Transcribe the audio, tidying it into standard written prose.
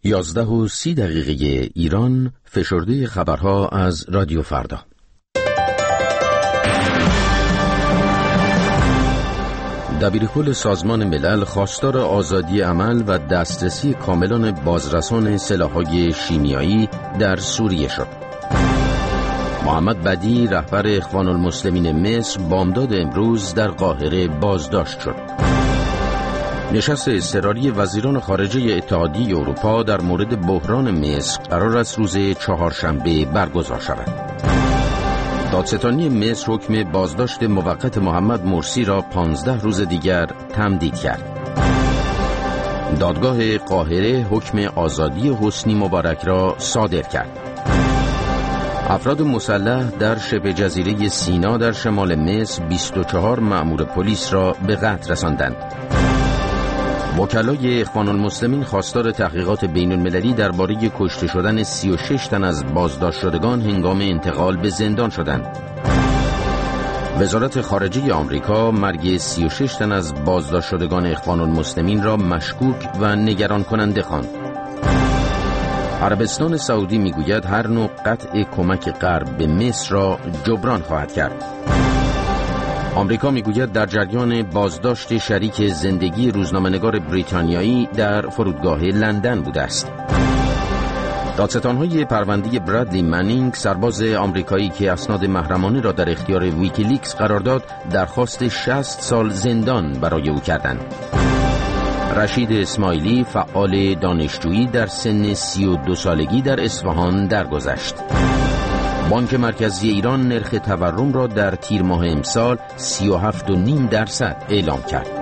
11:30 ایران، فشرده خبرها از رادیو فردا. دبیرکل سازمان ملل خواستار آزادی عمل و دسترسی کاملان بازرسان سلاح‌های شیمیایی در سوریه شد. محمد بدی، رهبر اخوان المسلمین مصر، بامداد امروز در قاهره بازداشت شد. نشست اضطراری وزیران خارجه اتحادیه اروپا در مورد بحران مصر قرار است روز چهارشنبه برگزار شود. دادستانی مصر حکم بازداشت موقت محمد مرسی را 15 روز دیگر تمدید کرد. دادگاه قاهره حکم آزادی حسنی مبارک را صادر کرد. افراد مسلح در شبه جزیره سینا در شمال مصر 24 مأمور پلیس را به قتل رساندند. وکلای اخوان المسلمین خواستار تحقیقات بین المللی درباره کشته شدن 36 تن از بازداشت شدگان هنگام انتقال به زندان شدند. وزارت خارجه آمریکا مرگ 36 تن از بازداشت شدگان اخوان المسلمین را مشکوک و نگران کننده خواند. عربستان سعودی میگوید هر نوع قطع کمک غرب به مصر را جبران خواهد کرد. آمریکا میگوید در جریان بازداشت شریک زندگی روزنامه‌نگار بریتانیایی در فرودگاه لندن بوده است. دادستان‌های پرونده برادلی منینگ، سرباز آمریکایی که اسناد محرمانه را در اختیار ویکیلیکس قرار داد، درخواست 60 سال زندان برای او کردند. رشید اسماعیلی، فعال دانشجویی، در سن 32 سالگی در اصفهان درگذشت. بانک مرکزی ایران نرخ تورم را در تیر ماه امسال 37.5% اعلام کرد.